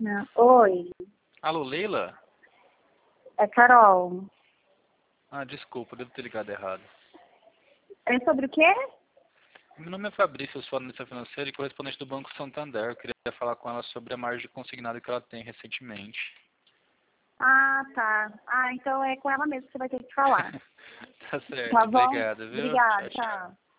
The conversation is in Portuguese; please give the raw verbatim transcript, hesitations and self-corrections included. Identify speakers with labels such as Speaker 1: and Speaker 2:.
Speaker 1: Não. Oi,
Speaker 2: Alô, Leila?
Speaker 1: é Carol.
Speaker 2: Ah, desculpa, devo ter ligado errado.
Speaker 1: É sobre o quê?
Speaker 2: Meu nome é Fabrício, eu sou analista financeiro e correspondente do Banco Santander. Eu queria falar com ela sobre a margem consignada que ela tem recentemente.
Speaker 1: Ah, tá. Ah, então é com ela mesmo que você vai ter que falar.
Speaker 2: Tá certo,
Speaker 1: Tá bom?
Speaker 2: obrigado, viu?
Speaker 1: Obrigada,
Speaker 2: Tchau, tchau.
Speaker 1: tchau.